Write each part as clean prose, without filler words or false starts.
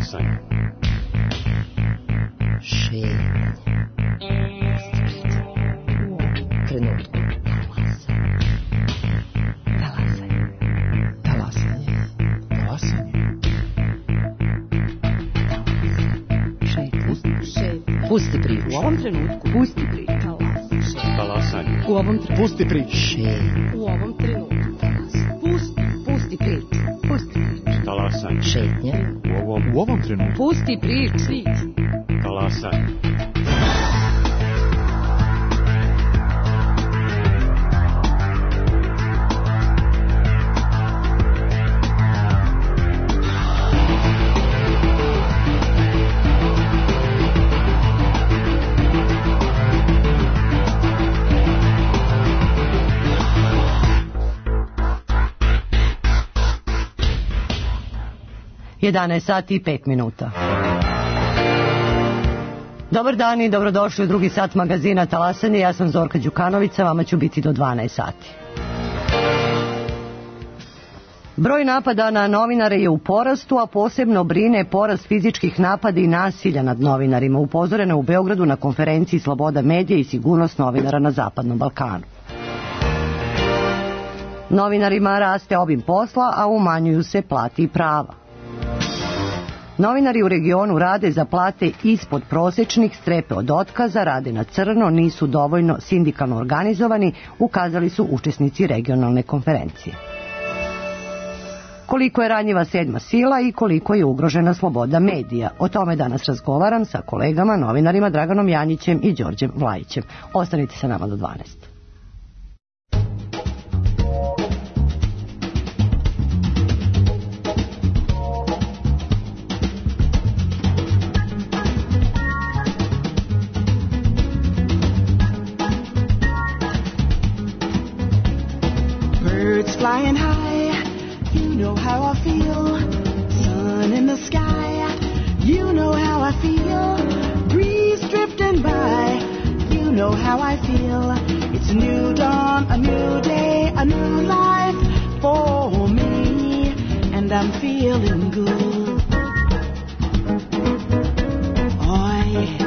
Talasanje. Šetnje. Trenutku. Talasanje. Talasanje. Talasanje. Šetnje. Pusti priču. U ovom trenutku. Pusti priču. Talasanje. U ovom trenutku. Pusti priču. Šetnje. U ovom trenutku. Pusti priču. Pusti priču. Talasanje. Šetnje. U ovom trenutku. Pusti priču. Talasanje. Jedanaest sati i 5 minuta. Dobar dan i dobrodošli u drugi sat magazina Talasanje. Ja sam Zorka Đukanović, vama ću biti do 12 sati. Broj napada na novinare je u porastu, a posebno brine porast fizičkih napada i nasilja nad novinarima, upozoreno u Beogradu na konferenciji Sloboda medija i sigurnost novinara na Zapadnom Balkanu. Novinarima raste obim posla, a umanjuju se plate i prava. Novinari u regionu rade za plate ispod prosečnih, strepe od otkaza, rade na crno, nisu dovoljno sindikalno organizovani, ukazali su učesnici regionalne konferencije. Koliko je ranjiva sedma sila i koliko je ugrožena sloboda medija? O tome danas razgovaram sa kolegama, novinarima Draganom Janjićem i Đorđem Vlajićem. Ostanite sa nama do 12. Flying high, you know how I feel. Sun in the sky, you know how I feel. Breeze drifting by, you know how I feel. It's a new dawn, a new day, a new life for me, and I'm feeling good. Oh yeah.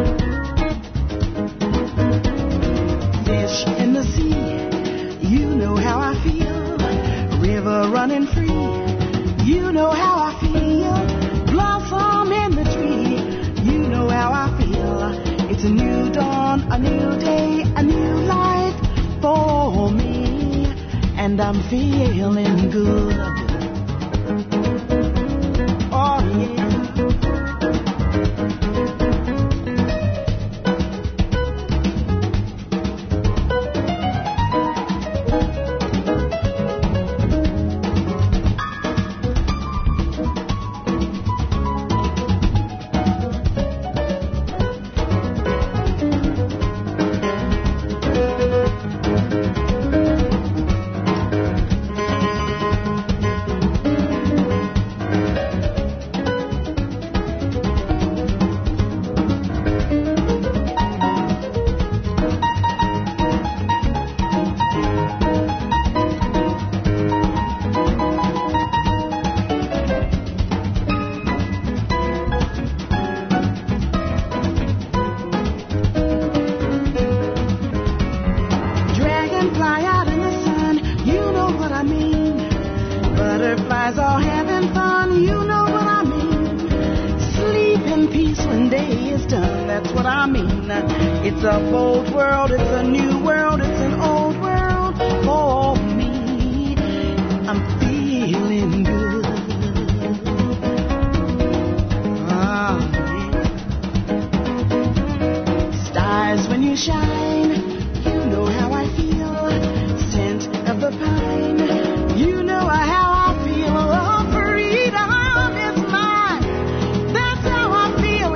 Fish in the sea, you know how I feel. River running free, you know how I feel. Blossom in the tree, you know how I feel. It's a new dawn, a new day, a new life for me, and I'm feeling good. Oh yeah.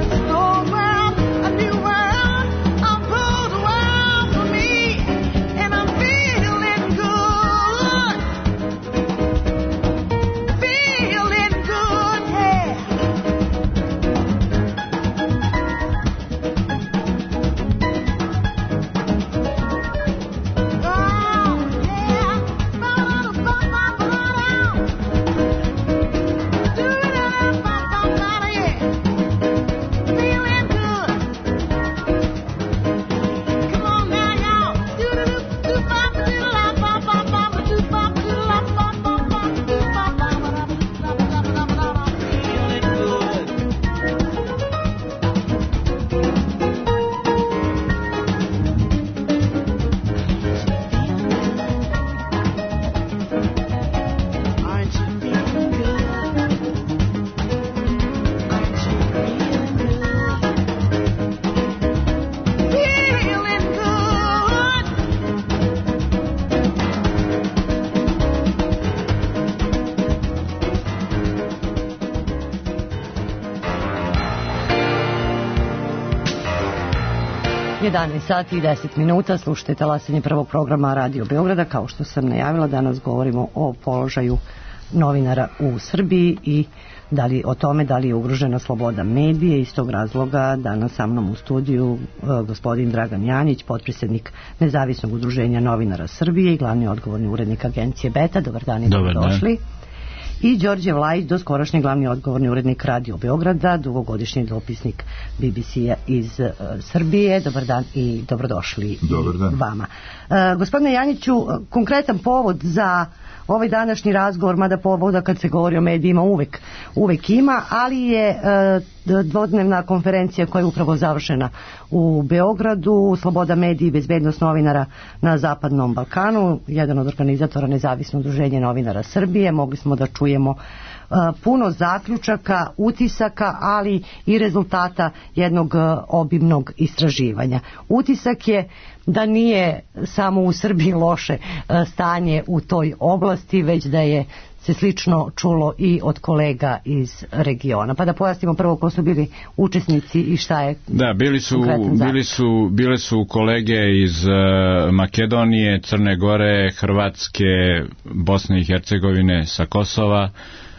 And 11 sati i 10 minuta, slušajte talasanje prvog programa Radio Beograda. Kao što sam najavila, danas govorimo o položaju novinara u Srbiji i o tome da li je ugrožena sloboda medije. Iz tog razloga danas sa mnom u studiju gospodin Dragan Janjić, potpredsjednik Nezavisnog udruženja novinara Srbije i glavni odgovorni urednik agencije Beta. Dobar dan i dobrodošli. I Đorđe Vlajić, doskorašnji glavni odgovorni urednik Radio Beograda, dugogodišnji dopisnik BBC-a iz Srbije. Dobar dan i dobrodošli vama. Gospodine Janjiću, konkretan povod za ovaj današnji razgovor, mada povoda kad se govori o medijima uvek ima, ali je dvodnevna konferencija koja je upravo završena u Beogradu, Sloboda medija i bezbednost novinara na Zapadnom Balkanu, jedan od organizatora Nezavisno udruženje novinara Srbije. Mogli smo da čujemo puno zaključaka, utisaka, ali i rezultata jednog obimnog istraživanja. Utisak je da nije samo u Srbiji loše stanje u toj oblasti, već da je se slično čulo i od kolega iz regiona. Pa da pojasnimo prvo ko su bili učesnici i šta je bile su kolege iz Makedonije, Crne Gore, Hrvatske, Bosne i Hercegovine, sa Kosova.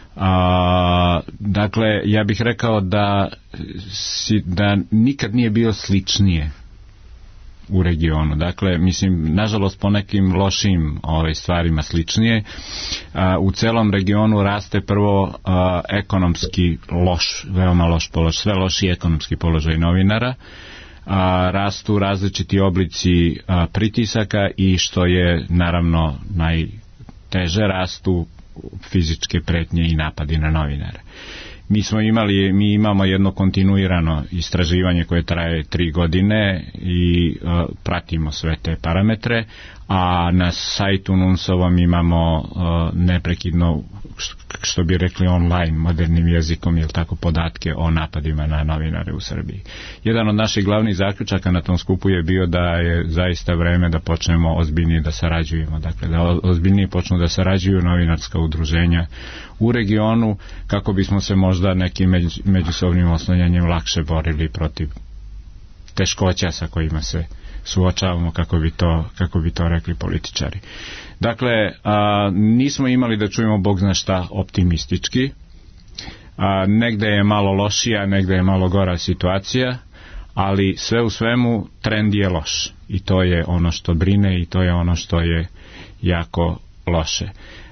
Dakle, ja bih rekao da nikad nije bio sličnije u regionu. Dakle, mislim, nažalost po nekim lošim stvarima sličnije. U celom regionu raste prvo ekonomski veoma loš položaj, sve loši ekonomski položaj novinara. Rastu različiti oblici pritisaka i što je naravno najteže, rastu fizičke pretnje i napadi na novinare. Mi imamo jedno kontinuirano istraživanje koje traje 3 godine i pratimo sve te parametre, a na sajtu NUNS-ovom imamo neprekidno, što bi rekli online, modernim jezikom, podatke o napadima na novinare u Srbiji. Jedan od naših glavnih zaključaka na tom skupu je bio da je zaista vreme da počnemo ozbiljnije da sarađujemo, dakle da ozbiljnije počnu da sarađuju novinarska udruženja u regionu, kako bismo se možda nekim međusobnim oslanjanjem lakše borili protiv teškoća sa kojima se suočavamo, kako bi to rekli političari. Dakle, nismo imali, da čujemo Bog zna šta, optimistički. Negde je malo lošija, negde je malo gora situacija, ali sve u svemu trend je loš i to je ono što brine i to je ono što je jako loše.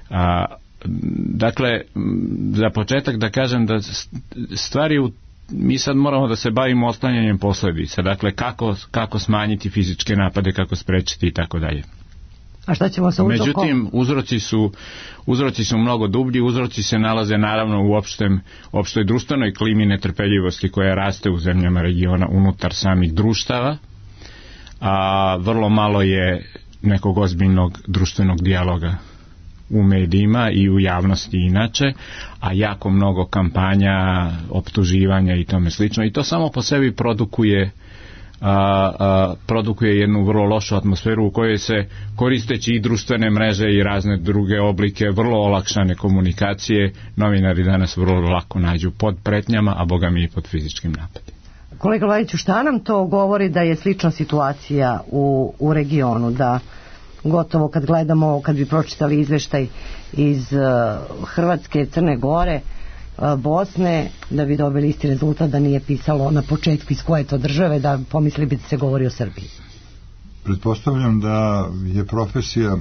Dakle, za početak da kažem da stvari mi sad moramo da se bavimo otklanjanjem posljedica, dakle kako smanjiti fizičke napade, kako sprečiti i tako dalje. A šta ćemo sa uzrokom? Međutim, uzroci su mnogo dublji, uzroci se nalaze naravno u opštoj društvenoj klimi netrpeljivosti koja raste u zemljama regiona unutar samih društava, a vrlo malo je nekog ozbiljnog društvenog dijaloga u medijima i u javnosti inače, a jako mnogo kampanja, optuživanja i tome slično, i to samo po sebi produkuje jednu vrlo lošu atmosferu u kojoj se, koristeći i društvene mreže i razne druge oblike vrlo olakšane komunikacije, novinari danas vrlo lako nađu pod pretnjama, a boga mi i pod fizičkim napadima. Kolega Vlajiću, šta nam to govori da je slična situacija u regionu, da gotovo kad bi pročitali izveštaj iz Hrvatske, Crne Gore, Bosne, da bi dobili isti rezultat, da nije pisalo na početku iz koje to države, da pomislili bi da se govori o Srbiji? Pretpostavljam da je profesija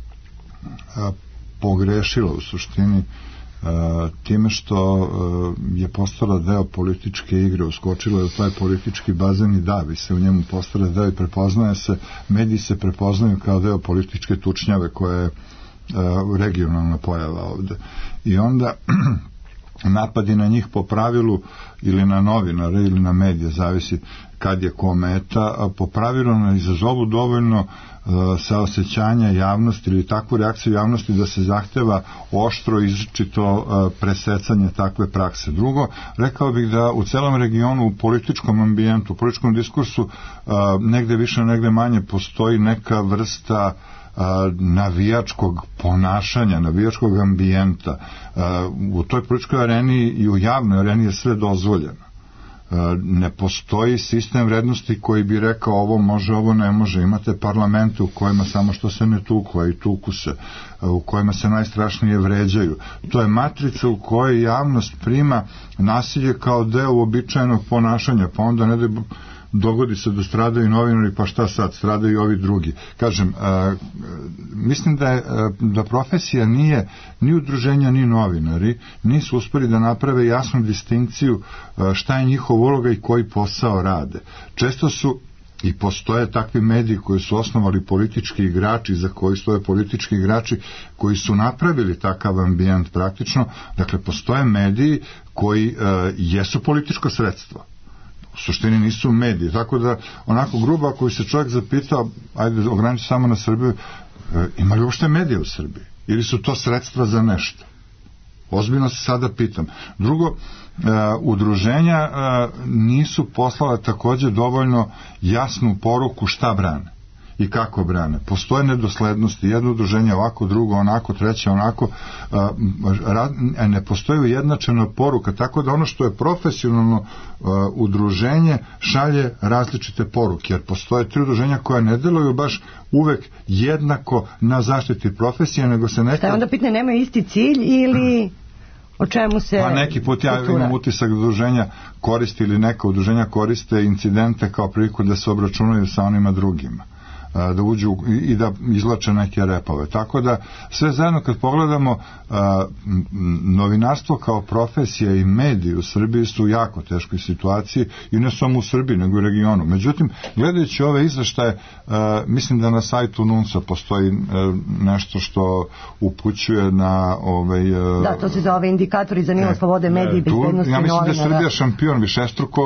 pogrešila u suštini time što je postala deo političke igre, uskočila je u taj politički bazen i davi se u njemu, postala deo i prepoznaje se, mediji se prepoznaju kao deo političke tučnjave koja je regionalna pojava ovde. I onda napadi na njih po pravilu, ili na novinare ili na medije, zavisi kad je ko meta, po pravilu ne izazovu dovoljno saosećanja javnosti ili takvu reakciju javnosti da se zahteva oštro izričito presecanje takve prakse. Drugo, rekao bih da u celom regionu, u političkom ambijentu, u političkom diskursu, negde više, negde manje postoji neka vrsta navijačkog ponašanja, navijačkog ambijenta. U toj političkoj areni i u javnoj areni je sve dozvoljeno. Ne postoji sistem vrednosti koji bi rekao ovo može, ovo ne može. Imate parlamente u kojima samo što se ne tuku, a i tuku se, u kojima se najstrašnije vređaju. To je matrica u kojoj javnost prima nasilje kao deo uobičajenog ponašanja, pa onda ne dogodi se da stradaju novinari, pa šta sad, stradaju i ovi drugi. Kažem, mislim da profesija nije ni udruženja ni novinari nisu uspeli da naprave jasnu distinkciju šta je njihova uloga i koji posao rade. Često su i postoje takvi mediji koji su osnovali politički igrači, za koji stoje politički igrači koji su napravili takav ambijent praktično. Dakle, postoje mediji koji jesu političko sredstvo. U suštini nisu mediji. Tako da, onako grubo, ako se čovjek zapitao, ajde, ograniči samo na Srbiju, ima li uopšte medije u Srbiji? Ili su to sredstva za nešto? Ozbiljno se sada pitam. Drugo, udruženja nisu poslala također dovoljno jasnu poruku šta brane i kako brane. Postoje nedoslednosti, jedno udruženje ovako, drugo onako, treće onako, ne postoji ujednačena poruka, tako da ono što je profesionalno udruženje šalje različite poruke, jer postoje 3 udruženja koja ne deluju baš uvek jednako na zaštiti profesije, nego se neka... Šta je onda pitanje, nemaju isti cilj ili... O čemu se... Pa neki put ja imam utisak da udruženja koriste ili neka udruženja koriste incidente kao priliku da se obračunaju sa onima drugima, da uđu i da izlače neke repove. Tako da sve zajedno kad pogledamo, novinarstvo kao profesija i mediji u Srbiji su u jako teškoj situaciji i ne samo u Srbiji nego u regionu. Međutim, gledajući ove izveštaje, mislim da na sajtu NUNS-a postoji nešto što upućuje na da, to se zove indikatori za nivo slobode medija i bezbednosti novinara. Ja mislim da je Srbija šampion, višestruko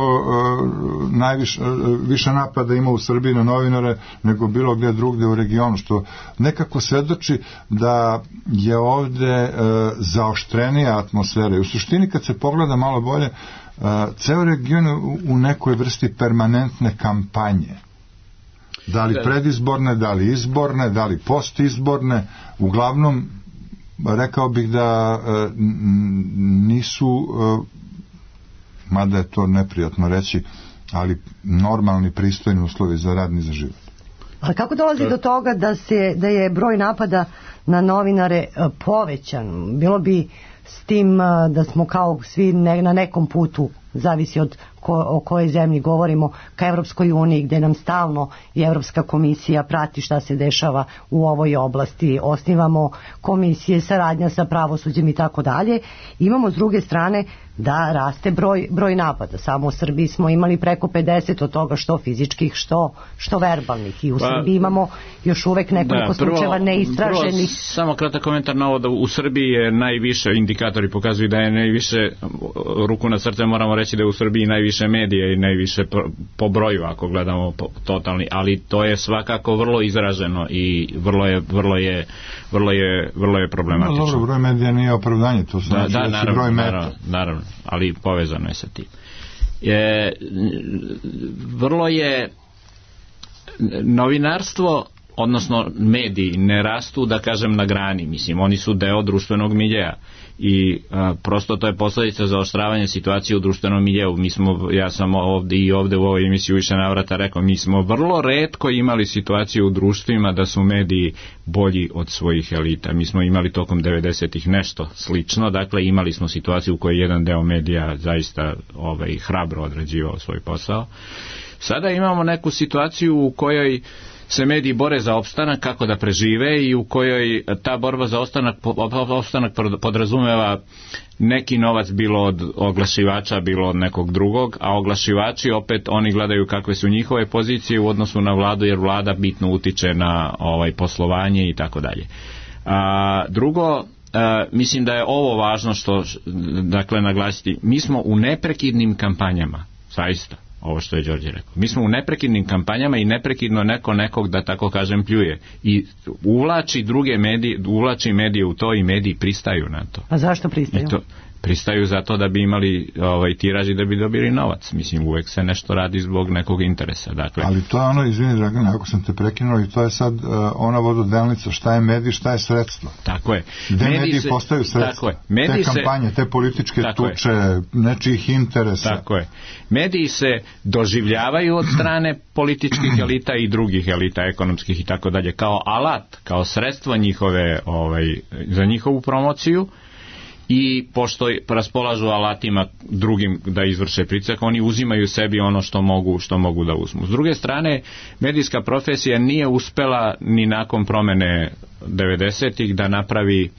više napada ima u Srbiji na novinare nego bilo gdje drugdje u regionu, što nekako svedoči da je ovdje zaoštrenija atmosfera. I u suštini kad se pogleda malo bolje, ceo region u nekoj vrsti permanentne kampanje. Da li predizborne, da li izborne, da li postizborne, uglavnom rekao bih da nisu, mada je to neprijatno reći, ali normalni, pristojni uslovi za rad i za život. Ali kako dolazi do toga da je broj napada na novinare povećan? Bilo bi s tim da smo kao svi na nekom putu, zavisi o kojoj zemlji govorimo, ka Evropskoj uniji, gdje nam stalno i Evropska komisija prati šta se dešava u ovoj oblasti. Osnivamo komisije, saradnja sa pravosuđem i tako dalje. Imamo s druge strane da raste broj napada. Samo u Srbiji smo imali preko 50 od toga, što fizičkih, što verbalnih. I u Srbiji imamo još uvek nekoliko slučajeva neistraženih. Samo kratak komentar na ovo, da u Srbiji je najviše, indikatori pokazuju da je najviše, ruku na srce moramo reći da je u Srbiji najviše medija i najviše po broju, ako gledamo totalni, ali to je svakako vrlo izraženo i vrlo je problematično. Dobro, broj medija nije opravdanje, to su broj meta. Naravno, ali povezano je sa tim. Vrlo je novinarstvo, odnosno mediji ne rastu, da kažem, na grani, mislim, oni su deo društvenog miljeja i prosto to je posljedica zaoštravanja situacije u društvenom miljeu. Ja sam ovdje u ovoj emisiji više navrata rekao, mi smo vrlo retko imali situaciju u društvima da su mediji bolji od svojih elita. Mi smo imali tokom 90-ih nešto slično, dakle imali smo situaciju u kojoj jedan deo medija zaista hrabro odrađivao svoj posao. Sada imamo neku situaciju u kojoj se mediji bore za opstanak, kako da prežive, i u kojoj ta borba za opstanak podrazumeva neki novac, bilo od oglašivača, bilo od nekog drugog, a oglašivači opet oni gledaju kakve su njihove pozicije u odnosu na vladu, jer vlada bitno utiče na poslovanje i tako dalje. Drugo, mislim da je ovo važno što, dakle, naglasiti, mi smo u neprekidnim kampanjama, zaista. Ovo što je Đorđe rekao. Mi smo u neprekidnim kampanjama i neprekidno nekog, da tako kažem, pljuje. I uvlači druge medije, uvlači medije u to i mediji pristaju na to. A zašto pristaju? pristaju za to da bi imali tiraž i da bi dobili novac. Mislim, uvek se nešto radi zbog nekog interesa. Dakle, ali to je ono, izvini Dragane, ako sam te prekinuo, i to je sad ona vododelnica, šta je medij, šta je sredstvo. Tako je. Gde mediji postaju sredstva? Te kampanje, te političke tuče, nečijih interesa. Tako je. Mediji se doživljavaju od strane političkih elita i drugih elita, ekonomskih i tako dalje, kao alat, kao sredstvo njihove, za njihovu promociju, i pošto raspolažu alatima drugim da izvrše pritisak, oni uzimaju sebi ono što mogu da uzmu. S druge strane, medijska profesija nije uspela ni nakon promene 90-ih da napravi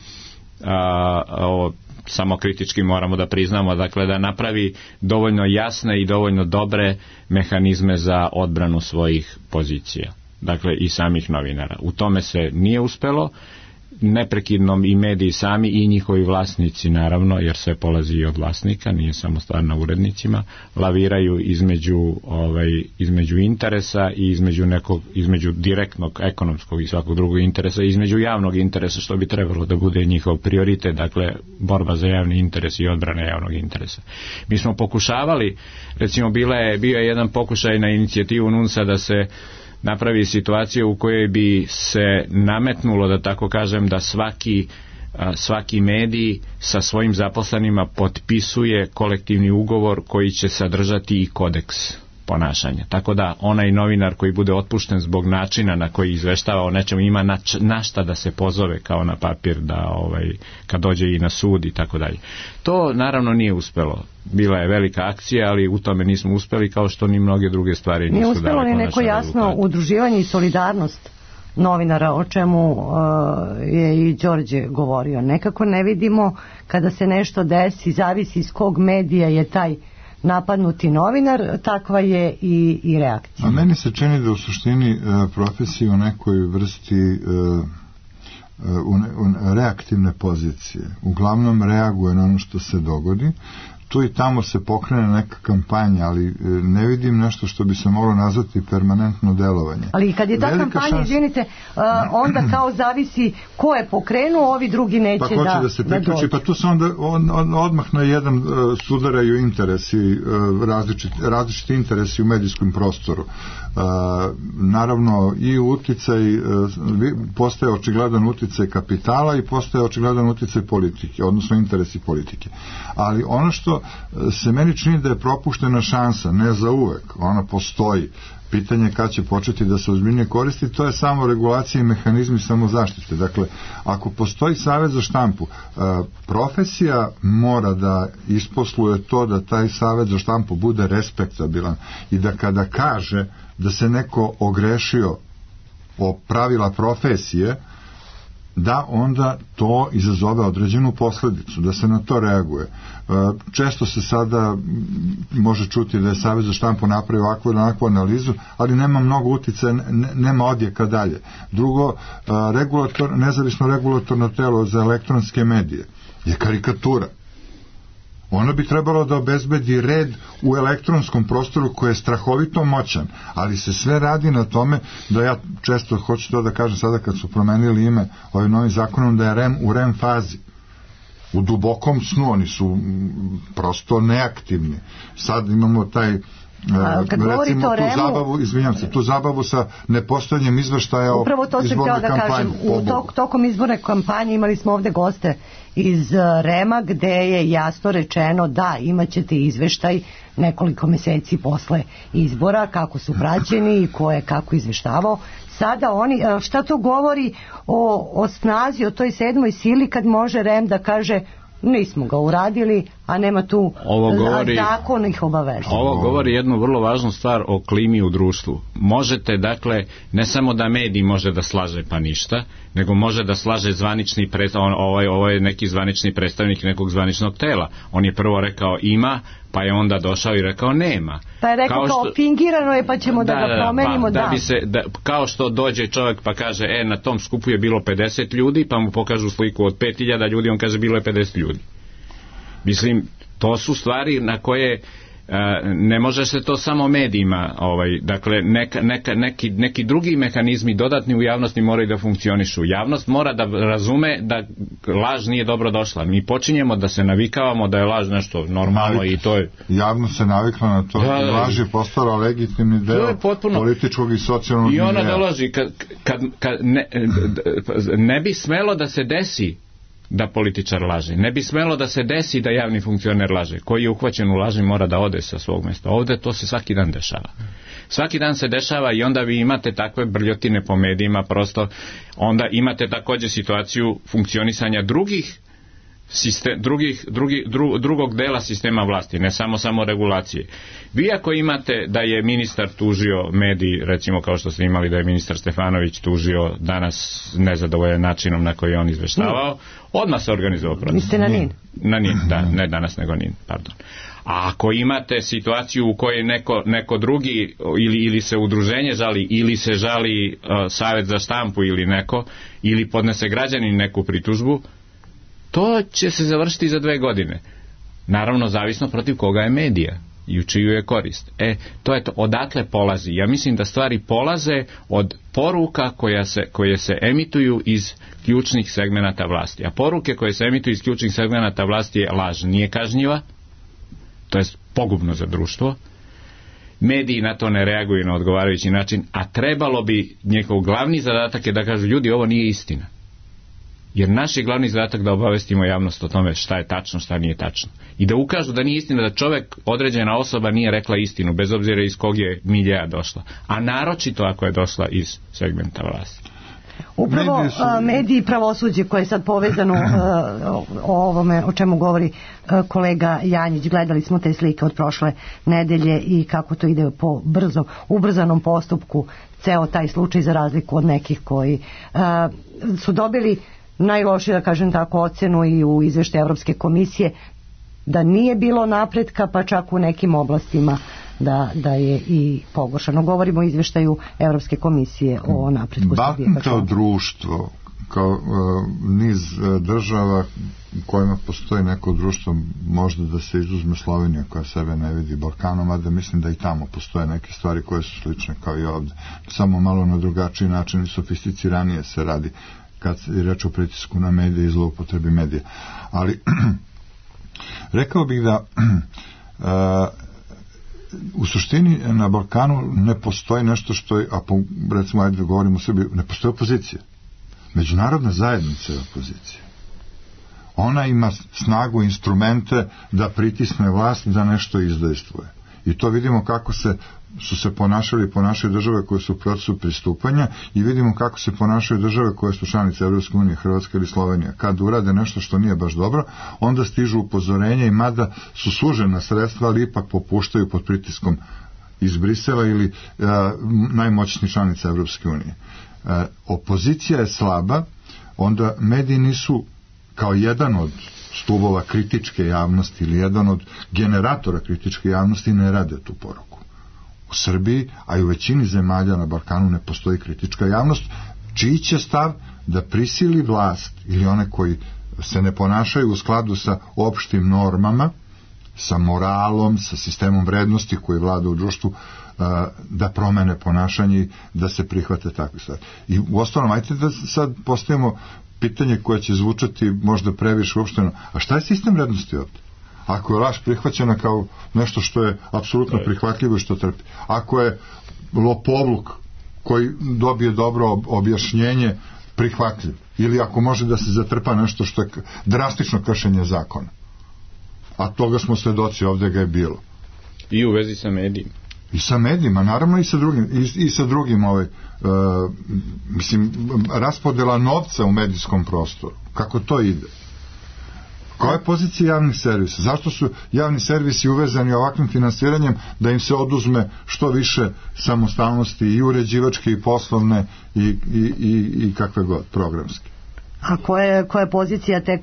samokritički moramo da priznamo, dakle da napravi dovoljno jasne i dovoljno dobre mehanizme za odbranu svojih pozicija, dakle i samih novinara. U tome se nije uspelo, neprekidno i mediji sami i njihovi vlasnici, naravno, jer sve polazi i od vlasnika, nije samo stvar na urednicima, laviraju između interesa i između direktnog ekonomskog i svakog drugog interesa, između javnog interesa, što bi trebalo da bude njihov prioritet, dakle borba za javni interes i odbrana javnog interesa. Mi smo pokušavali, recimo bio je jedan pokušaj na inicijativu NUNS-a da se napravi situaciju u kojoj bi se nametnulo, da tako kažem, da svaki medij sa svojim zaposlenima potpisuje kolektivni ugovor koji će sadržati i kodeks ponašanja. Tako da onaj novinar koji bude otpušten zbog načina na koji izveštava o nečemu ima na šta da se pozove kao na papir da kad dođe i na sud i tako dalje. To naravno nije uspelo. Bila je velika akcija, ali u tome nismo uspeli, kao što ni mnoge druge stvari nisu dale konačne rezultate. Nije uspelo ni neko jasno udruživanje i solidarnost novinara, o čemu je i Đorđe govorio. Nekako ne vidimo kada se nešto desi, zavisi iz kog medija je taj napadnuti novinar, takva je i reakcija. A meni se čini da u suštini profesija u nekoj vrsti reaktivne pozicije. Uglavnom reaguje na ono što se dogodi. Tu i tamo se pokrene neka kampanja, ali ne vidim nešto što bi se moglo nazvati permanentno delovanje. Ali kad je ta kampanja, izvinite, onda kao zavisi ko je pokrenuo, ovi drugi neće da se priključi. Pa tu se onda odmah na jedan sudaraju interesi, različiti interesi u medijskom prostoru. Naravno i uticaj, postaje očigledan uticaj kapitala i postaje očigledan uticaj politike, odnosno interesi politike. Ali ono što se meni čini da je propuštena šansa, ne za uvek, ona postoji, pitanje kad će početi da se ozbiljnije koristi, to je samo regulacija i mehanizmi samozaštite. Dakle, ako postoji Savet za štampu, profesija mora da isposluje to da taj Savet za štampu bude respektabilan i da kada kaže da se neko ogrešio o pravila profesije, da onda to izazove određenu posledicu, da se na to reaguje. Često se sada može čuti da je Savet za štampu napravio ovakvu analizu, ali nema mnogo uticaja, nema odjeka dalje. Drugo, nezavisno regulatorno telo za elektronske medije je karikatura. Ono bi trebalo da obezbedi red u elektronskom prostoru koji je strahovito moćan, ali se sve radi na tome da, ja često hoću to da kažem sada kad su promenili ime ovim novim zakonom, da je REM u REM fazi, u dubokom snu, oni su prosto neaktivni. Sad imamo taj recimo tu zabavu sa nepostojanjem izveštaja o izbornoj kampanji. Tokom izborne kampanje imali smo ovde goste iz REM-a gde je jasno rečeno da imaćete izveštaj nekoliko meseci posle izbora, kako su praćeni i ko je kako izveštavao. Sada oni, šta to govori o snazi, o toj sedmoj sili kad može REM da kaže nismo ga uradili, a nema tu zakon ih obaveza. Ovo govori jednu vrlo važnu stvar o klimi u društvu. Možete, dakle, ne samo da medij može da slaže pa ništa, nego može da slaže zvanični ovo je neki zvanični predstavnik nekog zvaničnog tela. On je prvo rekao ima, pa je onda došao i rekao nema. Pa je rekao kao fingirano je, pa ćemo da ga promenimo. Kao što dođe čovjek pa kaže, na tom skupu je bilo 50 ljudi, pa mu pokažu sliku od 5000 ljudi, on kaže bilo je 50 ljudi. Mislim, to su stvari na koje ne može se to samo medijima, dakle neki drugi mehanizmi dodatni u javnosti moraju da funkcionišu. Javnost mora da razume da laž nije dobro došla. Mi počinjemo da se navikavamo da je laž nešto normalno i to je... Javnost se navikla na to, laž je postala legitimni deo političkog i socijalnog i ona dolazi kad ne bi smelo da se desi da političar laže. Ne bi smelo da se desi da javni funkcioner laže. Koji je uhvaćen u laži mora da ode sa svog mjesta. Ovde to se svaki dan dešava. Svaki dan se dešava i onda vi imate takve brljotine po medijima, prosto onda imate također situaciju funkcionisanja drugog dela sistema vlasti, ne samo regulacije. Vi ako imate da je ministar tužio medij, recimo kao što ste imali da je ministar Stefanović tužio danas nezadovoljan načinom na koji je on izveštavao, odmah se organizovao proces. Mislite na NIN? Na NIN, da, ne danas nego NIN, pardon. A ako imate situaciju u kojoj neko drugi ili se udruženje žali ili se žali Savet za štampu ili neko, ili podnese građanin neku pritužbu, to će se završiti za 2 godine. Naravno, zavisno protiv koga je medija i u čiju je korist. To je to, odatle polazi. Ja mislim da stvari polaze od poruka koje se emituju iz ključnih segmenata vlasti. A poruke koje se emituju iz ključnih segmenata vlasti je laž, nije kažnjiva, to je pogubno za društvo. Mediji na to ne reaguju na odgovarajući način, a trebalo bi, njihov glavni zadatak je da kažu, ljudi, ovo nije istina. Jer naš je glavni zadatak da obavestimo javnost o tome šta je tačno, šta nije tačno. I da ukažu da nije istina, da čovjek, određena osoba nije rekla istinu, bez obzira iz kog je miljeja došla. A naročito ako je došla iz segmenta vlasti. Upravo mediji i pravosuđe koje je sad povezano o ovome o čemu govori kolega Janjić. Gledali smo te slike od prošle nedelje i kako to ide po ubrzanom postupku, ceo taj slučaj, za razliku od nekih koji su dobili najlošiju, da kažem tako, ocenu i u izveštaju Evropske komisije da nije bilo napretka, pa čak u nekim oblastima da je i pogoršano. Govorimo o izveštaju Evropske komisije o napretku Srbije. Balkan kao društvo, kao niz država u kojima postoji neko društvo, možda da se izuzme Slovenija koja sebe ne vidi Balkanom, a da mislim da i tamo postoje neke stvari koje su slične kao i ovde. Samo malo na drugačiji način i sofisticiranije se radi kad je reč o pritisku na medije i zloupotrebi medija. Ali rekao bih da u suštini na Balkanu ne postoji nešto što je, recimo ajde da govorimo o Srbiji, ne postoji opozicija. Međunarodna zajednica je opozicija. Ona ima snagu, instrumente da pritisne vlast da nešto izdejstvuje. I to vidimo kako su se ponašali države koje su u procesu pristupanja i vidimo kako se ponašaju države koje su članice Evropske unije, Hrvatska ili Slovenija. Kad urade nešto što nije baš dobro, onda stižu upozorenja i mada su sužena sredstva, ali ipak popuštaju pod pritiskom iz Brisela ili najmoćniji članica Evropske unije. Opozicija je slaba, onda mediji nisu kao jedan od stubova kritičke javnosti ili jedan od generatora kritičke javnosti, ne rade tu poruku. U Srbiji, a i u većini zemalja na Balkanu ne postoji kritička javnost, čiji će stav da prisili vlast ili one koji se ne ponašaju u skladu sa opštim normama, sa moralom, sa sistemom vrednosti koji vlada u društvu, da promene ponašanje i da se prihvate takve stvari. I u ostalom, ajte da sad postavimo pitanje koje će zvučati možda previše uopšteno. A šta je sistem vrednosti ovdje? Ako je laž prihvaćena kao nešto što je apsolutno prihvatljivo i što trpi. Ako je lopovluk koji dobije dobro objašnjenje prihvatljiv. Ili ako može da se zatrpa nešto što je drastično kršenje zakona. A toga smo svedoci, ovdje ga je bilo. I u vezi sa medijima. I sa medijima, naravno i sa drugim mislim, raspodela novca u medijskom prostoru. Kako to ide? Koja je pozicija javnih servisa? Zašto su javni servisi uvezani ovakvim finansiranjem da im se oduzme što više samostalnosti i uređivačke i poslovne i kakve god, programske? A koja je pozicija tek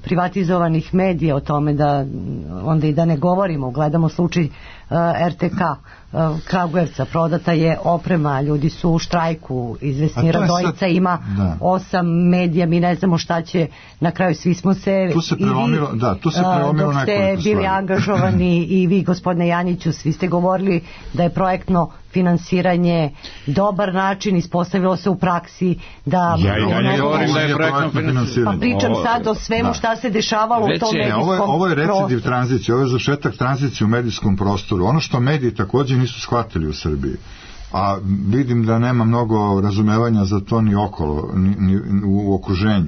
privatizovanih medija, o tome da onda i da ne govorimo, gledamo slučaj RTK Kragujevca, prodata je oprema, ljudi su u štrajku, izvesni Radojica ima 8 medija, mi ne znamo šta će na kraju, svi smo se tu se prelomilo, tu se prelomilo dok ste bili angažovani i vi, gospodine Janjiću, svi ste govorili da je projektno finansiranje dobar način, ispostavilo se u praksi da... Ja ne govorim da je projektno finansiranje. Pa pričam sad o svemu šta se dešavalo u tom medijskom prostoru. Ovo je recidiv tranzicije, ovo je završetak tranzicije u medijskom prostoru. Ono što mediji također nisu shvatili u Srbiji, a vidim da nema mnogo razumevanja za to ni okolo, ni u okruženju.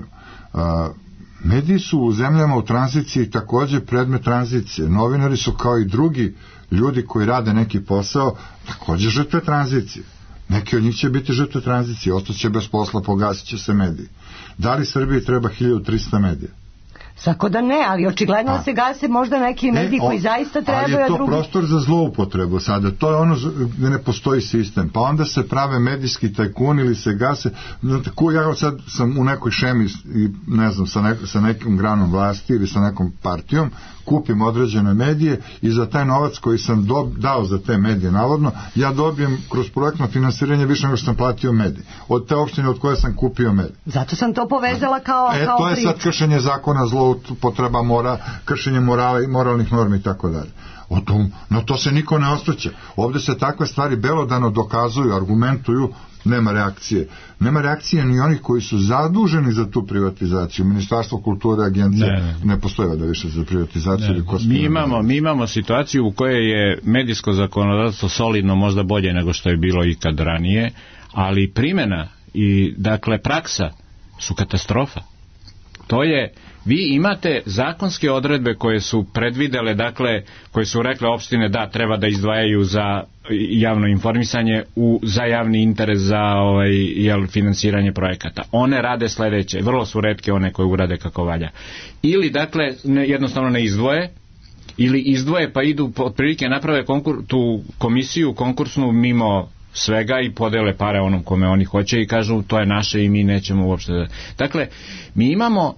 Mediji su u zemljama u tranziciji također predmet tranzicije. Novinari su kao i drugi ljudi koji rade neki posao također žrtve tranzicije. Neki od njih će biti žrtve tranzicije, ostaće bez posla, pogasit će se mediji. Da li Srbiji treba 1300 medija? Svako da ne, ali očigledno se gase možda neki mediji koji zaista trebaju, ali je to prostor za zloupotrebu sada, to je ono gde ne postoji sistem, pa onda se prave medijski tajkuni ili se gase. Ja sad sam u nekoj šemi i ne znam, sa nekom granom vlasti ili sa nekom partijom, kupim određene medije i za taj novac koji sam dao za te medije, navodno, ja dobijem kroz projektno finansiranje više nego što sam platio medije. Od te opštine od koje sam kupio medije. Zato sam to povezala kao to je sad kršenje zakona, zloupotreba kršenje morala i moralnih normi i tako dalje. No to se niko ne osvrće. Ovdje se takve stvari belodano dokazuju, argumentuju, nema reakcije. Nema reakcije ni onih koji su zaduženi za tu privatizaciju. Ministarstvo kulture, agencije, ne postoje da više za privatizaciju. Mi imamo situaciju u kojoj je medijsko zakonodavstvo solidno možda bolje nego što je bilo ikad ranije, ali primjena i dakle praksa su katastrofa. To je, vi imate zakonske odredbe koje su predvidele, dakle, koje su rekle opštine da treba da izdvajaju za javno informisanje za javni interes za finansiranje projekata. One rade sledeće, vrlo su retke one koje urade kako valja. Ili, dakle, jednostavno ne izdvoje, ili izdvoje pa idu, otprilike naprave tu komisiju konkursnu mimo svega i podele pare onom kome oni hoće i kažu to je naše i mi nećemo uopšte. Dakle, mi imamo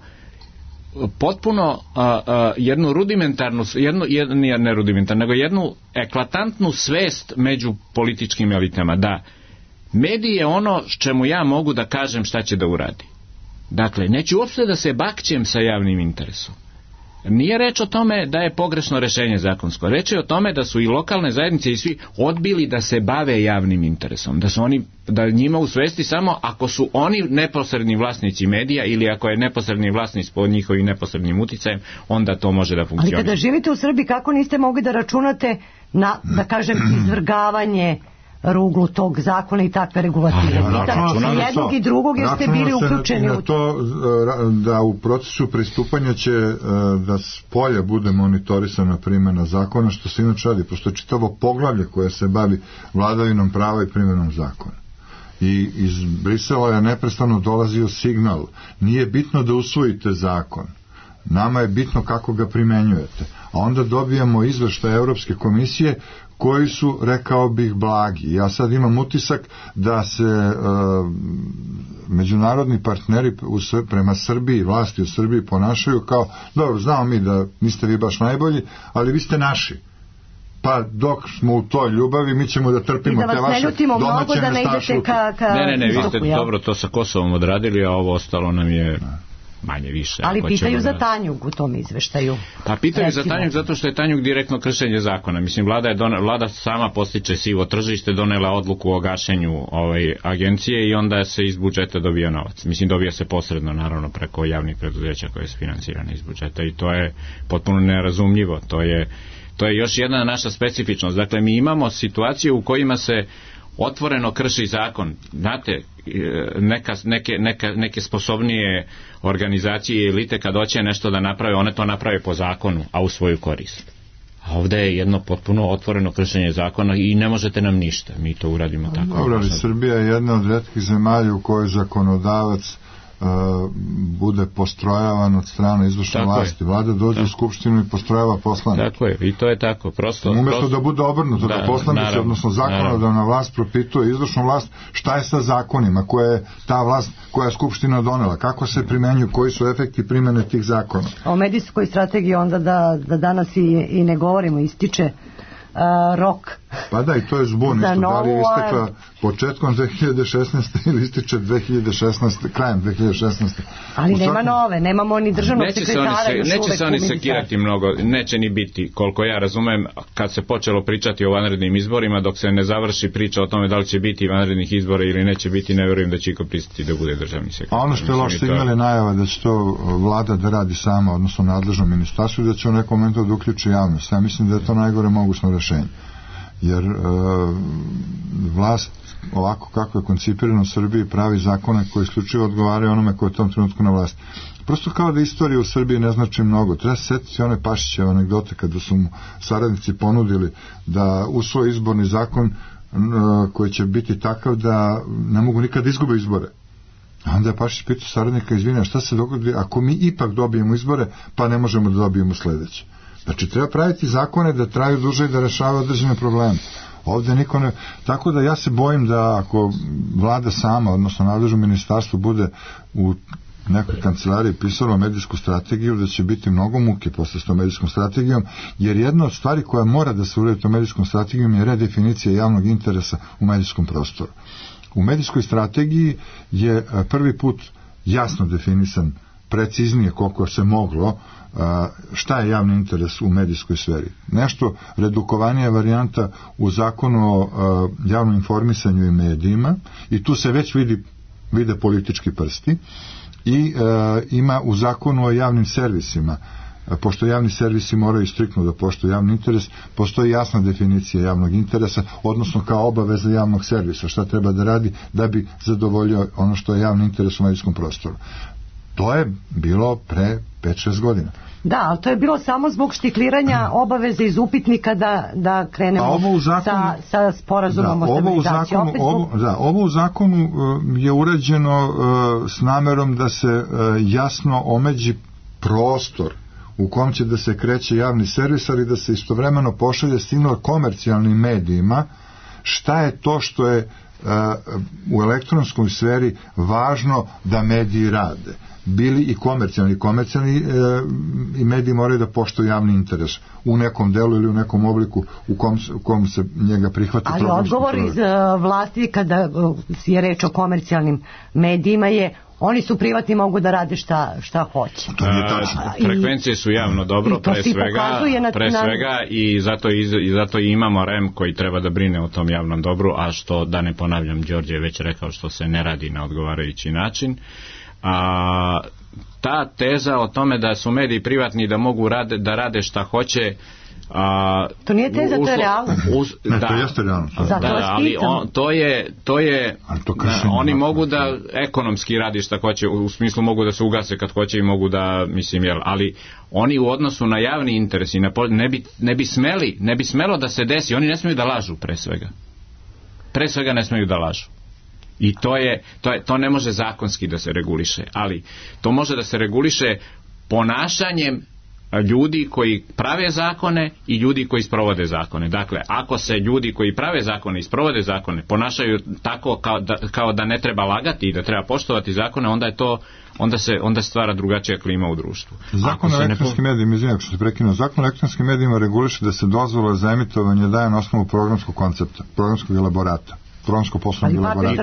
potpuno jednu rudimentarnu, ne rudimentarnu, nego jednu eklatantnu svest među političkim elitama, da medij je ono čemu ja mogu da kažem šta će da uradi. Dakle, neću uopšte da se bakćem sa javnim interesom. Nije reč o tome da je pogrešno rešenje zakonsko. Reč je o tome da su i lokalne zajednice i svi odbili da se bave javnim interesom. Da njima u svesti samo ako su oni neposredni vlasnici medija ili ako je neposredni vlasnik pod njihovim neposrednim uticajem, onda to može da funkcioniše. Ali kada živite u Srbiji, kako niste mogli da računate na, da kažem, izvrgavanje ruglu tog zakona i takve regulative? Jednog i drugog jer ste bili uključeni u to. Da u procesu pristupanja će da s polja bude monitorisana primjena zakona, što se inače radi. Pošto je čitavo poglavlje koje se bavi vladavinom prava i primjenom zakona. I iz Brisela je neprestano dolazio signal. Nije bitno da usvojite zakon. Nama je bitno kako ga primenjujete. A onda dobijamo izveštaj Evropske komisije koji su, rekao bih, blagi. Ja sad imam utisak da se međunarodni partneri prema Srbiji, vlasti u Srbiji ponašaju kao, dobro, znamo mi da niste vi baš najbolji, ali vi ste naši. Pa dok smo u toj ljubavi mi ćemo da trpimo te vaše domaće nestašluke. Ne, vi ste dobro to sa Kosovom odradili, a ovo ostalo nam je manje više. Ali pitaju za Tanjug u tom izveštaju. Pa pitaju za Tanjug zato što je Tanjug direktno kršenje zakona. Mislim, vlada sama postiče sivo tržište, donela odluku o gašenju agencije i onda se iz budžeta dobija novac. Mislim, dobija se posredno, naravno, preko javnih preduzeća koje su finansirane iz budžeta i to je potpuno nerazumljivo. To je još jedna naša specifičnost. Dakle, mi imamo situaciju u kojima se otvoreno krši zakon. Znate, neke sposobnije organizacije i elite kad hoće nešto da naprave, one to naprave po zakonu, a u svoju korist. A ovdje je jedno potpuno otvoreno kršenje zakona i ne možete nam ništa. Mi to uradimo tako. Dobro, ali Srbija je jedna od retkih zemalja u kojoj zakonodavac bude postrojavan od strane izvršne vlasti. Vlada dođe u skupštinu i postrojava poslanike. Tako je, i to je tako. Umjesto da bude obrnuto, da poslanici, odnosno zakonodavna vlast propituje izvršnu vlast šta je sa zakonima koje je ta vlast, koja je skupština donela, kako se primenjuju, koji su efekti primjene tih zakona. A o medijskoj strategiji onda da danas i ne govorimo, ističe rok. Pa da, i to je zbunište. Da li je istekla početkom 2016. ili ističe 2016. krajem 2016. Ali nema nove, nemamo ni državnog sekretara. Neće se oni sekirati mnogo, neće ni biti, koliko ja razumem, kad se počelo pričati o vanrednim izborima, dok se ne završi priča o tome da li će biti vanrednih izbora ili neće biti, ne vjerujem da će iko pristati da bude državni sekretar. A ono što je loše, imali najava da će to vlada da radi sama, odnosno nadležno ministarstvo, da će u nekom momentu da uključi javnost. Ja mislim da je to najgore mogućno rešenje. Jer vlast ovako kako je koncipirano u Srbiji pravi zakone koji isključivo odgovaraju onome koji je u tom trenutku na vlasti. Prosto kao da istorija u Srbiji ne znači mnogo. Treba se setiti one Pašićeve anegdote kada su mu saradnici ponudili da usvoji izborni zakon koji će biti takav da ne mogu nikad izgube izbore. A onda je Pašić pitao saradnika, izvinja, šta se dogodi ako mi ipak dobijemo izbore pa ne možemo da dobijemo sledeće. Znači, treba praviti zakone da traju duže i da rešavaju određene probleme. Ovdje niko ne... Tako da ja se bojim da ako vlada sama, odnosno nadležno ministarstvo, bude u nekoj kancelariji pisalo medijsku strategiju, da će biti mnogo muke posle s tom medijskom strategijom, jer jedna od stvari koja mora da se uredi tom medijskom strategijom je redefinicija javnog interesa u medijskom prostoru. U medijskoj strategiji je prvi put jasno definisan, preciznije koliko se moglo, šta je javni interes u medijskoj sferi. Nešto redukovanija varijanta u zakonu o javnom informisanju i medijima, i tu se već vide politički prsti, i ima u zakonu o javnim servisima, pošto javni servisi moraju striktno da poštuju javni interes, postoji jasna definicija javnog interesa, odnosno kao obaveza javnog servisa, šta treba da radi da bi zadovoljio ono što je javni interes u medijskom prostoru. To je bilo pre 5-6 godina. Da, ali to je bilo samo zbog štikliranja obaveze iz upitnika da krenemo sa sporazumom o stabilizaciji. Ovo u zakonu je urađeno s namerom da se jasno omeđi prostor u kom će da se kreće javni servis, ali da se istovremeno pošalje signal komercijalnim medijima šta je to što je u elektronskoj sferi važno da mediji rade. Bili i komercijalni i mediji moraju da poštuju javni interes u nekom delu ili u nekom obliku u kom se njega prihvati. Ali odgovor iz vlasti kada je reč o komercijalnim medijima je oni su privatni, mogu da rade šta hoće. Frekvencije su javno dobro, pre svega i zato i imamo REM koji treba da brine o tom javnom dobru, a što, da ne ponavljam, Đorđe je već rekao, što se ne radi na odgovarajući način. Ta teza o tome da su mediji privatni i da mogu da rade šta hoće, to nije teza, to je realnost. To jeste realnost. Ali to je oni mogu da ekonomski radi šta hoće, u smislu mogu da se ugase kad hoće i mogu da, mislim, ali oni u odnosu na javni interes i ne bi smelo da se desi, oni ne smiju da lažu pre svega ne smiju da lažu. I to ne može zakonski da se reguliše, ali to može da se reguliše ponašanjem ljudi koji prave zakone i ljudi koji sprovode zakone. Dakle, ako se ljudi koji prave zakone i sprovode zakone ponašaju tako kao da ne treba lagati i da treba poštovati zakone, onda se stvara drugačija klima u društvu. Zakon o elektronskim medijima, izvinjam što se prekinuo, Zakon o elektronskim medijima reguliše da se dozvola za emitovanje daje na osnovu programskog koncepta, programskog elaborata, programsko-poslovnog elaborata.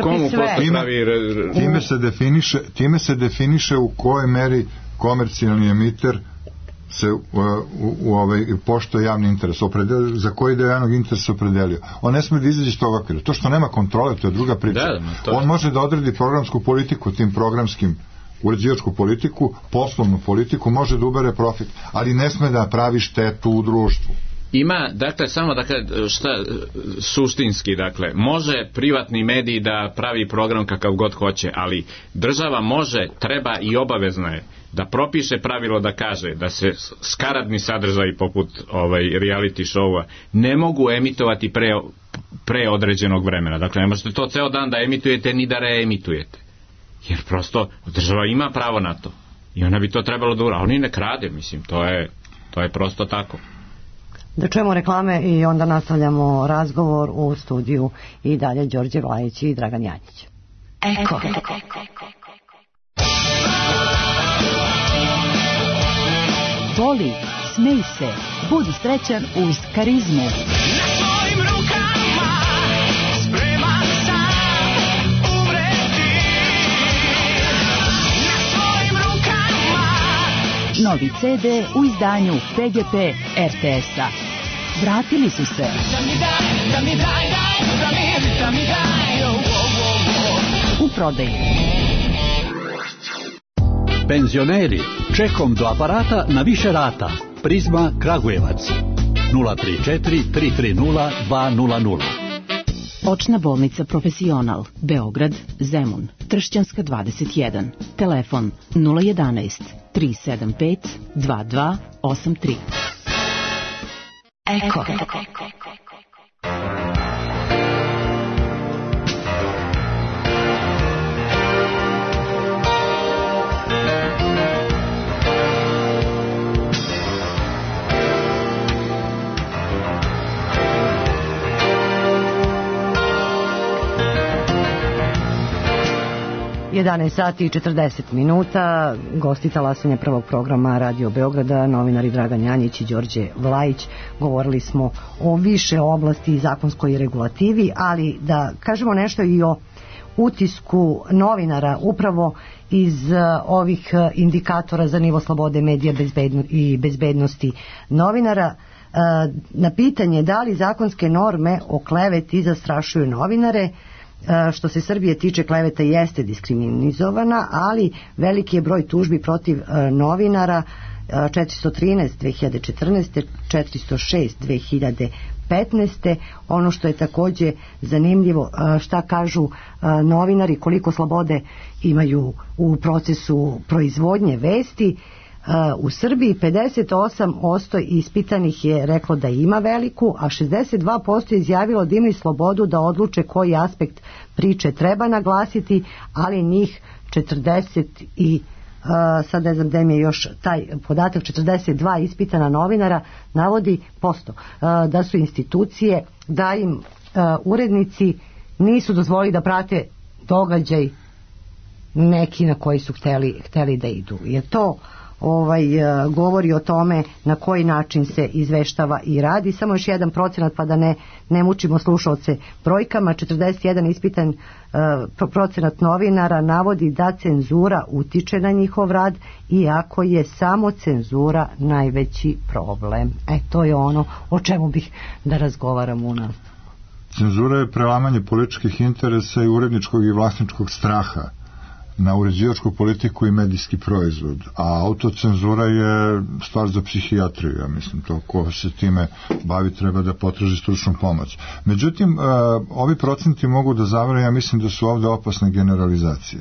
Time se definiše u kojoj meri komercijalni emiter se pošto javni interes za koji deo javnog interesa opredelio. On ne smije da izađe iz toga okvira. To što nema kontrole, to je druga priča. On može da odredi programsku politiku, tim programskim uređivačku politiku, poslovnu politiku, može da ubere profit, ali ne sme da pravi štetu u društvu. Ima, dakle, samo šta suštinski, dakle, može privatni medij da pravi program kakav god hoće, ali država može, treba i obavezna je da propiše pravilo da kaže da se skaradni sadržaji poput reality showa ne mogu emitovati pre određenog vremena. Dakle, ne možete to ceo dan da emitujete ni da reemitujete. jer prosto država ima pravo na to i ona bi to trebalo da uradi, oni ne krade, mislim, to je prosto tako. Da čujemo reklame i onda nastavljamo razgovor u studiju i dalje Đorđe Vlajić i Dragan Janjić. Eko. Voli, smej se, budi srećan uz Karizmu. Na svojim rukama spreman sam umreti. Na svojim rukama. Novi CD u izdanju PGP RTS-a. Vratili su se. U prodaju. Penzioneri, čekom do aparata na više rata. Prizma Kragujevac 034 330 200. Očna bolnica Profesional, Beograd, Zemun, Tršćanska 21. Telefon 011 375 2283. Eko. Sati i 40 minuta, gostica lasanja prvog programa Radio Beograda, novinari Dragan Janjić i Đorđe Vlajić. Govorili smo o više oblasti i zakonskoj regulativi, ali da kažemo nešto i o utisku novinara upravo iz ovih indikatora za nivo slobode medija i bezbednosti novinara. Na pitanje da li zakonske norme o kleveti zastrašuju novinare, što se Srbije tiče, kleveta jeste diskriminizovana, ali veliki je broj tužbi protiv novinara, 413 2014. 406 2015. Ono što je takođe zanimljivo, šta kažu novinari, koliko slobode imaju u procesu proizvodnje vesti. U Srbiji 58% ispitanih je reklo da ima veliku, a 62% je izjavilo da imaju slobodu da odluče koji aspekt priče treba naglasiti, ali njih 40 i sad ne znam da mi je još taj podatak, 42 ispitana novinara navodi da su institucije, da im urednici nisu dozvolili da prate događaj neki na koji su hteli da idu. Je to govori o tome na koji način se izveštava i radi. Samo još 1% pa da ne mučimo slušaoce brojkama. 41 ispitan procenat novinara navodi da cenzura utiče na njihov rad, iako je samo cenzura najveći problem. To je ono o čemu bih da razgovaram u nas. Cenzura je prelamanje političkih interesa i uredničkog i vlasničkog straha na uređivačku politiku i medijski proizvod, a autocenzura je stvar za psihijatriju. Ja mislim, to ko se time bavi treba da potraži stručnu pomoć. Međutim, ovi procenti mogu da zavare, ja mislim da su ovde opasne generalizacije.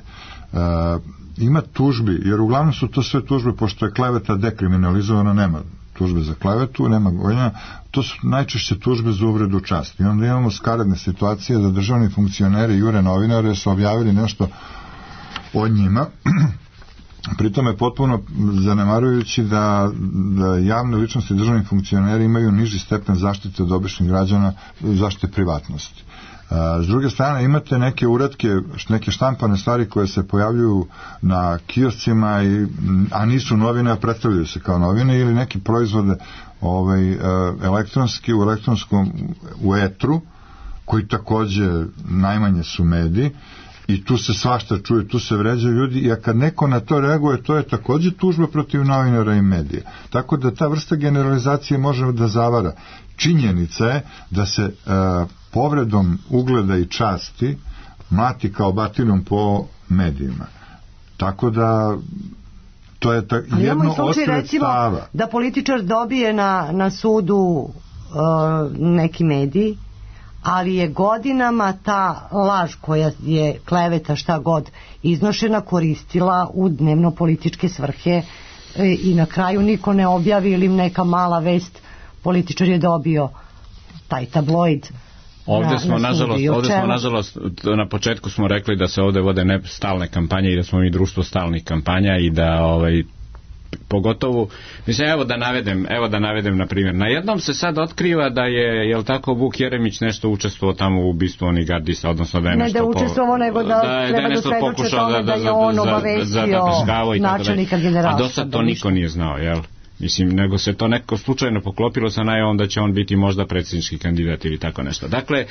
Ima tužbi, jer uglavnom su to sve tužbe, pošto je kleveta dekriminalizovana, nema tužbe za klevetu, nema gonjenja, to su najčešće tužbe za uvredu časti. I onda imamo skaradne situacije da državni funkcioneri jure novinare su objavili nešto o njima, pritom je potpuno zanemarujući da javne ličnosti i državni funkcioneri imaju niži stepen zaštite od običnih građana, zaštite privatnosti. S druge strane imate neke uratke, neke štampane stvari koje se pojavljuju na kioscima, a nisu novine, a predstavljaju se kao novine, ili neki proizvode elektronski, u elektronskom, u etru, koji takođe najmanje su mediji, i tu se svašta čuje, tu se vređaju ljudi, i kad neko na to reaguje, to je takođe tužba protiv novinara i medija. Tako da ta vrsta generalizacije može da zavara. Činjenica je da se povredom ugleda i časti mlati kao batinom po medijima. Tako da to je jedno osred stava. Da političar dobije na sudu neki medij, ali je godinama ta laž koja je kleveta šta god iznošena koristila u dnevno političke svrhe i na kraju niko ne objavi ili neka mala vest, političar je dobio taj tabloid Ovdje smo, na nažalost, na početku smo rekli da se ovdje vode stalne kampanje i da smo mi društvo stalnih kampanja i da pogotovo, mislim, evo da navedem na primjer, na jednom se sad otkriva da je, jel tako, Vuk Jeremić nešto učestvovao tamo u ubistvu onih gardista, odnosno da je nešto... Ne da učestvovao, nego da treba da svedoče tome da je on obavestio načelnika Generalštaba. A do sad to niko nije znao, jel? Mislim, nego se to neko slučajno poklopilo sa najavom da će on biti možda predsjednički kandidat ili tako nešto. Dakle,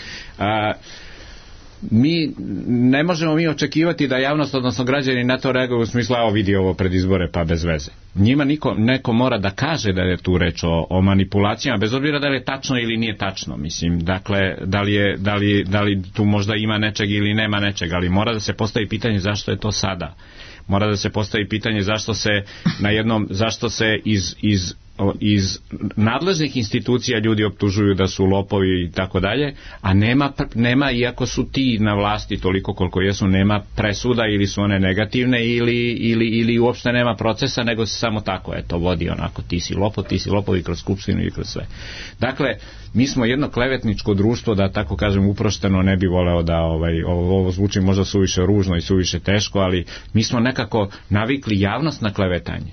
ne možemo mi očekivati da javnost, odnosno građani na to reaguju u smislu, evo vidi ovo pred izbore pa bez veze. Njima neko mora da kaže da je tu reč o manipulacijama, bez obzira da li je tačno ili nije tačno. Mislim, dakle, da li tu možda ima nečeg ili nema nečeg, ali mora da se postavi pitanje zašto je to sada. Mora da se postavi pitanje zašto se iz nadležnih institucija ljudi optužuju da su lopovi i tako dalje, a nema, iako su ti na vlasti toliko koliko jesu, nema presuda ili su one negativne ili uopšte nema procesa, nego se samo tako vodi onako, ti si lopov i kroz skupštinu i kroz sve. Dakle, mi smo jedno klevetničko društvo, da tako kažem uprošteno, ne bi voleo da ovo zvuči možda suviše ružno i suviše teško, ali mi smo nekako navikli javnost na klevetanje.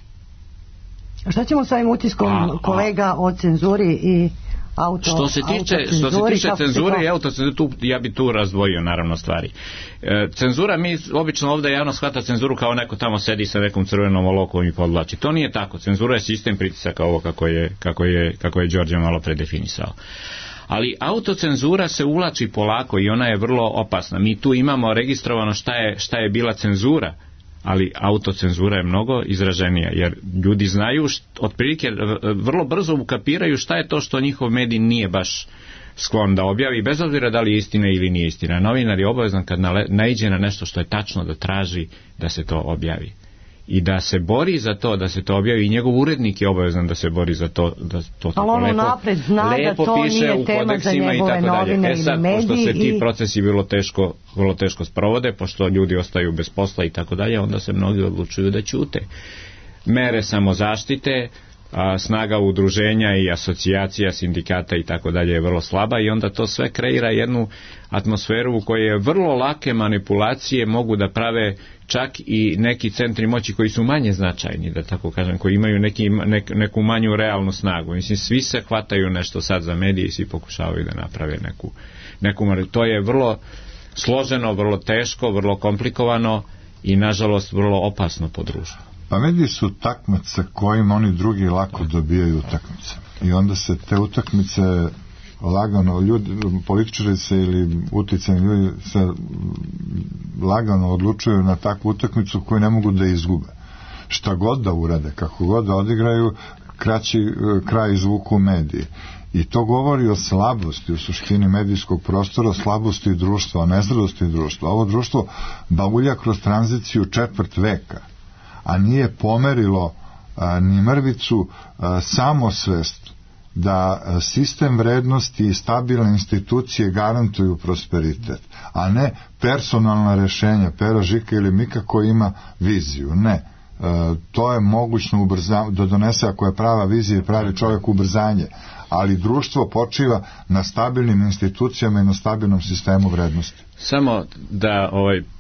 A šta ćemo s ovim utiskom kolega o cenzuri i Što se tiče cenzure i autocenzure, ja bi tu razdvojio naravno stvari. Cenzura, mi obično ovdje javno shvata cenzuru kao neko tamo sedi sa nekom crvenom olovkom i podvlači. To nije tako. Cenzura je sistem pritisaka, ovo kako je Đorđe malo predefinisao. Ali autocenzura se uvlači polako i ona je vrlo opasna. Mi tu imamo registrovano šta je bila cenzura, ali autocenzura je mnogo izraženija, jer ljudi znaju, otprilike vrlo brzo ukapiraju šta je to što njihov medij nije baš sklon da objavi, bez obzira da li je istina ili nije istina. Novinar je obavezan kad naiđe na nešto što je tačno da traži da se to objavi. I da se bori za to da se to objavi, i njegov urednik je obavezan da se bori za to da to tako lepo, napred zna da to nije tema za njegove novine ili mediji. Pošto se ti procesi vrlo teško sprovode, pošto ljudi ostaju bez posla i tako dalje, onda se mnogi odlučuju da ćute. Mere samozaštite, snaga udruženja i asocijacija, sindikata i tako dalje je vrlo slaba, i onda to sve kreira jednu atmosferu u kojoj je vrlo lake manipulacije mogu da prave čak i neki centri moći koji su manje značajni, da tako kažem, koji imaju neku manju realnu snagu. Mislim, svi se hvataju nešto sad za medije i svi pokušavaju da naprave neku. To je vrlo složeno, vrlo teško, vrlo komplikovano i nažalost vrlo opasno po društvu. Pa mediji su utakmice kojim oni drugi lako dobijaju utakmice. I onda se te utakmice lagano, političari se ili uticajni ljudi se lagano odlučuju na takvu utakmicu koju ne mogu da izgube. Šta god da urade, kako god da odigraju, kraj izvuku mediji. I to govori o slabosti u suštini medijskog prostora, slabosti društva, o nezrelosti društva. Ovo društvo baulja kroz tranziciju 4 veka, a nije pomerilo ni mrvicu samosvest da sistem vrednosti i stabilne institucije garantuju prosperitet, a ne personalna rešenja Pera, Žika ili Mika koji ima viziju. Ne, to je mogućno da donese, ako je prava vizija i pravi čovjek, ubrzanje, ali društvo počiva na stabilnim institucijama i na stabilnom sistemu vrednosti. Samo da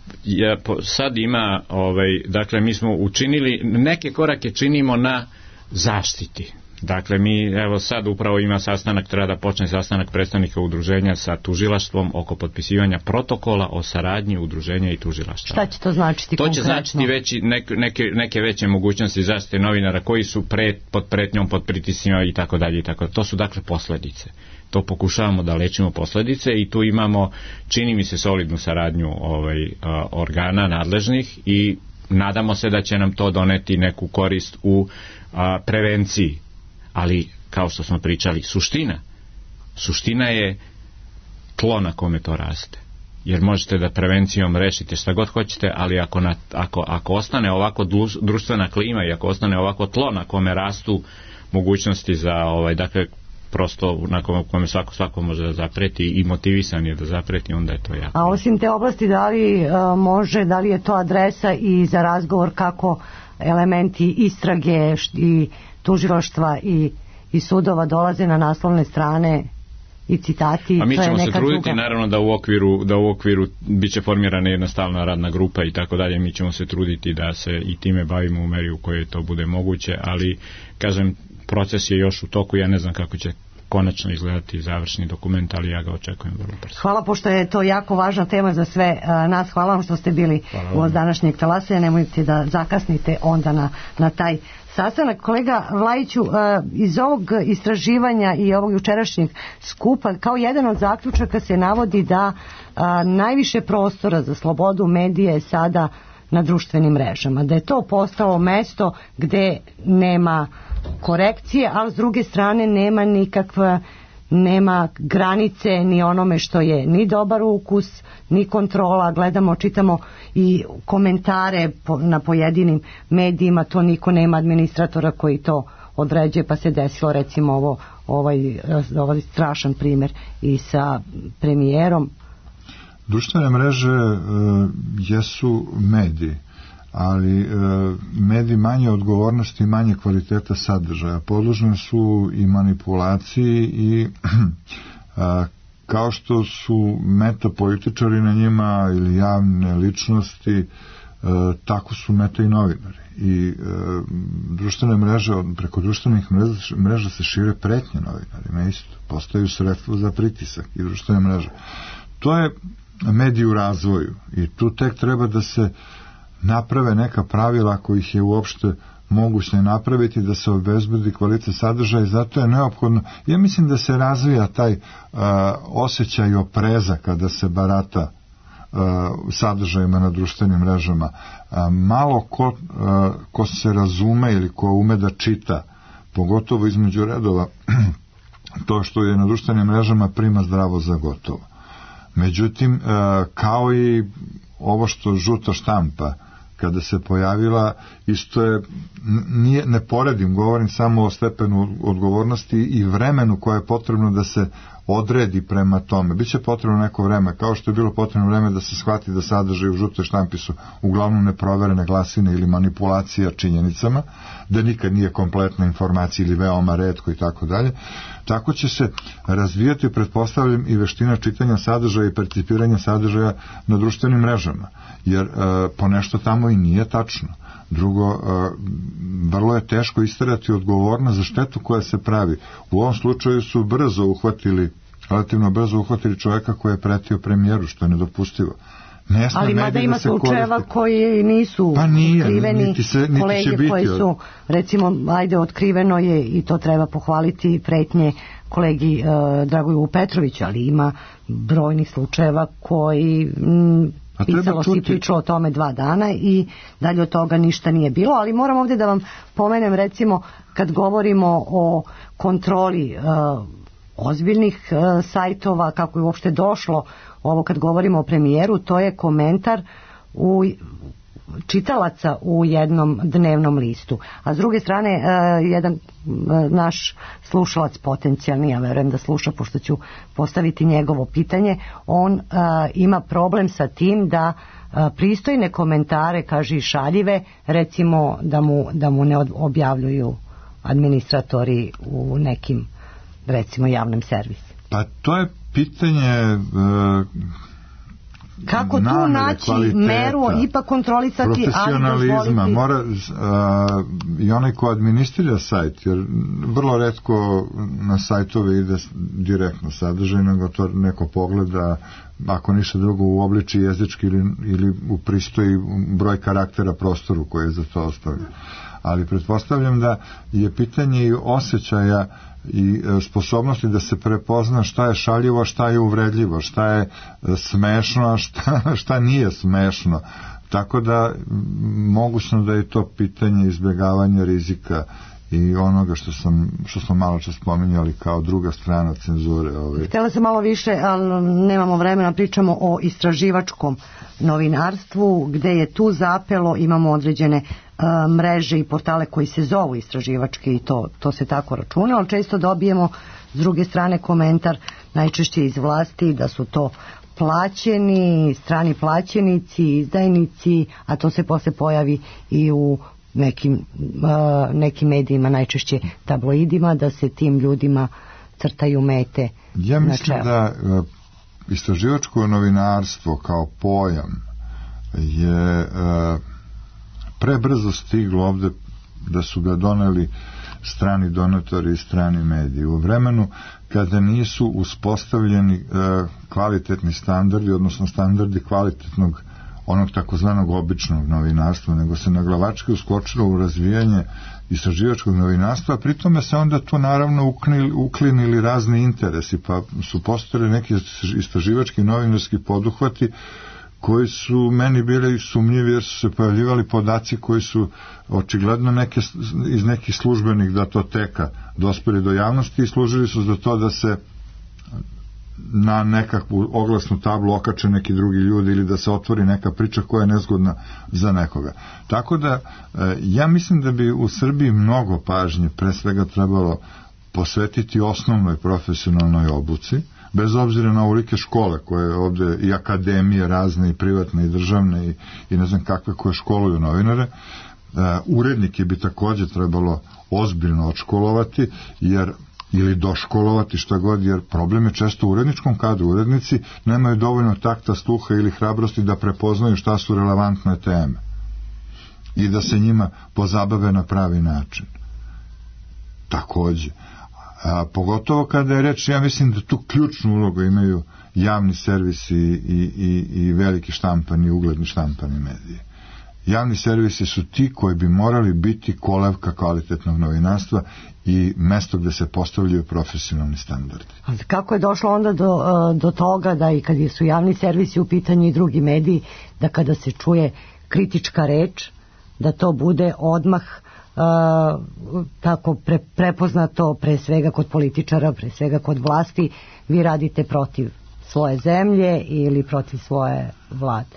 sad ima, dakle mi smo učinili, neke korake činimo na zaštiti. Dakle, mi, evo sad upravo ima sastanak, treba da počne sastanak predstavnika udruženja sa tužilaštvom oko potpisivanja protokola o saradnji udruženja i tužilaštva. Šta će to značiti konkretno? To će značiti neke veće mogućnosti zaštite novinara koji su pod pretnjom, pod pritiscima i tako dalje. To su dakle posljedice. To pokušavamo da lečimo posljedice i tu imamo, čini mi se, solidnu saradnju organa nadležnih i nadamo se da će nam to doneti neku korist u prevenciji. Ali, kao što smo pričali, suština je tlo na kome to raste. Jer možete da prevencijom rešite šta god hoćete, ali ako ostane ovako društvena klima i ako ostane ovako tlo na kome rastu mogućnosti za, dakle, prosto na kome svako može da zapreti i motivisan je da zapreti, onda je to jako. A osim te oblasti, da li je to adresa i za razgovor kako elementi istrage i tužilaštva i sudova dolaze na naslovne strane i citati, A mi to je ćemo se neka truditi, druga. naravno da u okviru biće formirana jedna stalna radna grupa i tako dalje, mi ćemo se truditi da se i time bavimo u meri u kojoj to bude moguće, ali kažem, proces je još u toku, ja ne znam kako će konačno izgledati završni dokument, ali ja ga očekujem vrlo brzo. Hvala, pošto je to jako važna tema za sve nas. Hvala vam što ste bili u današnjeg talasanja. Nemojte da zakasnite onda na taj sastanak. Kolega Vlajiću, iz ovog istraživanja i ovog jučerašnjeg skupa, kao jedan od zaključaka se navodi da najviše prostora za slobodu medija je sada na društvenim mrežama, da je to postalo mesto gde nema korekcije, ali s druge strane nema granice ni onome što je ni dobar ukus, ni kontrola. Gledamo, čitamo i komentare na pojedinim medijima, to niko nema administratora koji to određuje, pa se desilo recimo ovaj strašan primjer i sa premijerom. Društvene mreže jesu mediji, ali mediji manje odgovornosti i manje kvaliteta sadržaja. Podložne su i manipulaciji i kao što su metapolitičari na njima ili javne ličnosti, tako su meta i novinari. I društvene mreže, preko društvenih mreža se šire pretnje novinarima isto. Postaju sredstvo za pritisak i društvene mreže. To je mediji u razvoju i tu tek treba da se naprave neka pravila kojih je uopšte moguće napraviti, da se obezbedi kvalitet sadržaja i zato je neophodno. Ja mislim da se razvija taj osjećaj opreza kada se barata sadržajima na društvenim mrežama. Malo ko se razume ili ko ume da čita, pogotovo između redova, to što je na društvenim mrežama prima zdravo za gotovo. Međutim, kao i ovo što žuta štampa kada se pojavila, isto je, ne poredim, govorim samo o stepenu odgovornosti i vremenu koje je potrebno da se odredi prema tome. Biće potrebno neko vreme, kao što je bilo potrebno vreme da se shvati da sadržaj u žutoj štampi su uglavnom neproverene glasine ili manipulacija činjenicama, da nikad nije kompletna informacija ili veoma retko i tako dalje. Tako će se razvijati, pretpostavljam, i veština čitanja sadržaja i percipiranja sadržaja na društvenim mrežama, jer ponešto tamo i nije tačno. Drugo, vrlo je teško isterati odgovornost za štetu koja se pravi. U ovom slučaju su relativno brzo uhvatili čovjeka koji je pretio premijeru, što je nedopustivo. Ali mada ima slučajeva koji nisu otkriveni, kolege koji su, recimo, otkriveno je, i to treba pohvaliti, pretnje kolegi Dragoju Petroviću, ali ima brojnih slučajeva koji pisalo si pričalo o tome 2 dana i dalje od toga ništa nije bilo, ali moram ovdje da vam pomenem, recimo, kad govorimo o kontroli ozbiljnih sajtova, kako je uopšte došlo ovo kad govorimo o premijeru, to je komentar čitalaca u jednom dnevnom listu. A s druge strane, jedan naš slušalac potencijalni, ja verujem da sluša pošto ću postaviti njegovo pitanje, on ima problem sa tim da pristojne komentare, kaže i šaljive, recimo da mu ne objavljuju administratori u nekim, recimo, javnim servisima. Pa to je pitanje kako tu naći meru, ipak kontrolisati, profesionalizma, mora i onaj ko administrira sajt, jer vrlo retko na sajtove ide direktno sadržaj, nego to neko pogleda, ako ništa drugo, u obliči jezički ili u pristoji broj karaktera prostoru koji je za to ostavljen. Ali pretpostavljam da je pitanje i osjećaja i sposobnosti da se prepozna šta je šaljivo, šta je uvredljivo, šta je smešno, a šta nije smešno. Tako da mogućno da je to pitanje izbjegavanja rizika i onoga što smo malo čas spominjali kao druga strana cenzure. Htjela sam malo više, ali nemamo vremena, pričamo o istraživačkom novinarstvu, gde je tu zapelo, imamo određene mreže i portale koji se zovu istraživački i to se tako računa, ali često dobijemo s druge strane komentar, najčešće iz vlasti, da su to plaćeni, strani plaćenici, izdajnici, a to se posle pojavi i u nekim medijima, najčešće tabloidima, da se tim ljudima crtaju mete Ja na mislim čelu. da istraživačko novinarstvo kao pojam je prebrzo stiglo ovde, da su ga doneli strani donatori i strani mediji. U vremenu kada nisu uspostavljeni kvalitetni standardi, odnosno standardi kvalitetnog onog takozvanog običnog novinarstva, nego se naglavački uskočilo u razvijanje istraživačkog novinarstva, a pritome se onda tu naravno uklinili razni interesi, pa su postojali neki istraživački novinarski poduhvati koji su meni bili sumnjivi, jer su se pojavljivali podaci koji su očigledno iz nekih službenih datoteka dospeli do javnosti i služili su za to da se na nekakvu oglasnu tablu okače neki drugi ljudi ili da se otvori neka priča koja je nezgodna za nekoga. Tako da ja mislim da bi u Srbiji mnogo pažnje pre svega trebalo posvetiti osnovnoj profesionalnoj obuci, bez obzira na ovolike škole koje ovde i akademije razne i privatne i državne i ne znam kakve koje školuju novinare. Urednike bi takođe trebalo ozbiljno odškolovati ili doškolovati, šta god, jer problem je često u uredničkom kadru. Urednici nemaju dovoljno takta, sluha ili hrabrosti da prepoznaju šta su relevantne teme i da se njima pozabave na pravi način. Takođe. Pogotovo kada je reč, ja mislim da tu ključnu ulogu imaju javni servisi i veliki štampani, ugledni štampani mediji. Javni servisi su ti koji bi morali biti kolevka kvalitetnog novinarstva i mesto gde se postavljaju profesionalni standardi. A kako je došlo onda do toga da i kad su javni servisi u pitanju i drugi mediji, da kada se čuje kritička reč, da to bude odmah tako prepoznato, pre svega kod političara, pre svega kod vlasti, vi radite protiv svoje zemlje ili protiv svoje vlade?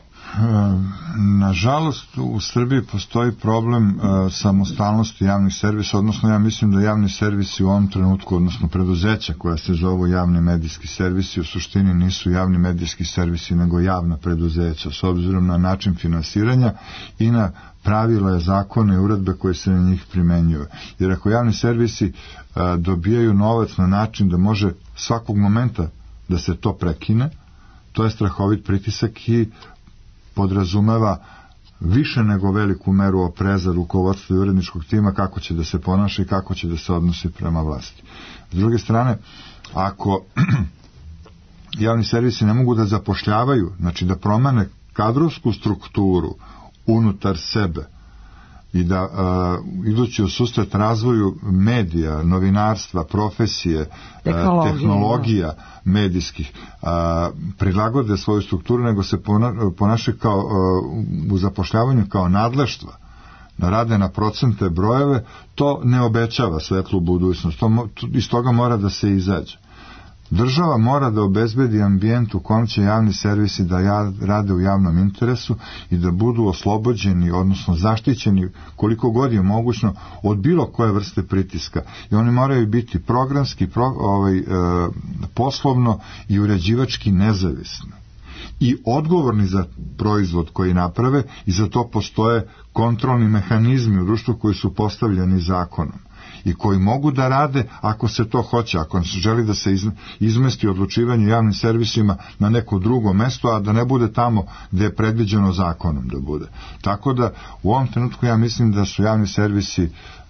Nažalost, u Srbiji postoji problem samostalnosti javnih servisa, odnosno ja mislim da javni servisi u ovom trenutku, odnosno preduzeća koja se zovu javni medijski servisi, u suštini nisu javni medijski servisi, nego javna preduzeća, s obzirom na način finansiranja i na pravila, zakone i uredbe koje se na njih primenjuju. Jer ako javni servisi dobijaju novac na način da može svakog momenta da se to prekine, to je strahovit pritisak i podrazumeva više nego veliku meru opreza rukovodstva i uredničkog tima kako će da se ponaša i kako će da se odnosi prema vlasti. S druge strane, ako javni servisi ne mogu da zapošljavaju, znači da promene kadrovsku strukturu unutar sebe i da idući u susret razvoju medija, novinarstva, profesije, tehnologija medijskih, prilagode svoju strukturu, nego se ponašaju kao u zapošljavanju kao nadleštva, da rade na procente, brojeve, to ne obećava svetlu budućnost. Iz toga mora da se izađe. Država mora da obezbedi ambijent u kom će javni servisi da rade u javnom interesu i da budu oslobođeni, odnosno zaštićeni koliko god je mogućno od bilo koje vrste pritiska. I oni moraju biti programski, poslovno i uređivački nezavisni i odgovorni za proizvod koji naprave, i za to postoje kontrolni mehanizmi u društvu koji su postavljeni zakonom i koji mogu da rade ako se to hoće, ako se želi da se izmesti odlučivanje javnim servisima na neko drugo mesto, a da ne bude tamo gde je predviđeno zakonom da bude. Tako da u ovom trenutku ja mislim da su javni servisi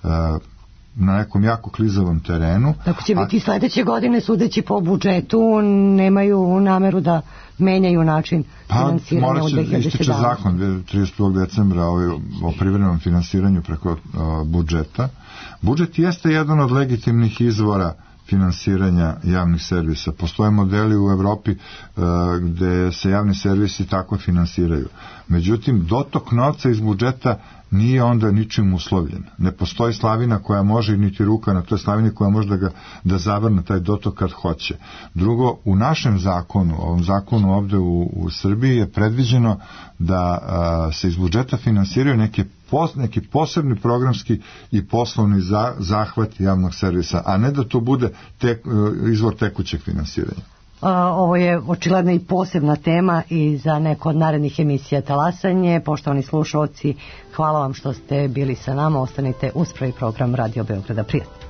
na nekom jako klizavom terenu. Tako će biti sledeće godine, sudeći po budžetu, nemaju nameru da menjaju način finansiranja u 2017. Ističe zakon 31. decembra o privremenom finansiranju preko budžeta. Budžet jeste jedan od legitimnih izvora finansiranja javnih servisa. Postoje modeli u Evropi gde se javni servisi tako finansiraju. Međutim, dotok novca iz budžeta nije onda ničim uslovljen. Ne postoji slavina koja može, niti ruka na toj slavini koja može da zavrne taj dotok kad hoće. Drugo, u našem zakonu, ovom zakonu ovde u Srbiji je predviđeno da se iz budžeta finansiraju neki posebni programski i poslovni zahvat javnog servisa, a ne da to bude izvor tekućeg finansiranja. Ovo je očigledno i posebna tema i za neko od narednih emisija Talasanje. Poštovani slušalci, hvala vam što ste bili sa nama. Ostanite uz prvi program Radio Beograda. Prijatno.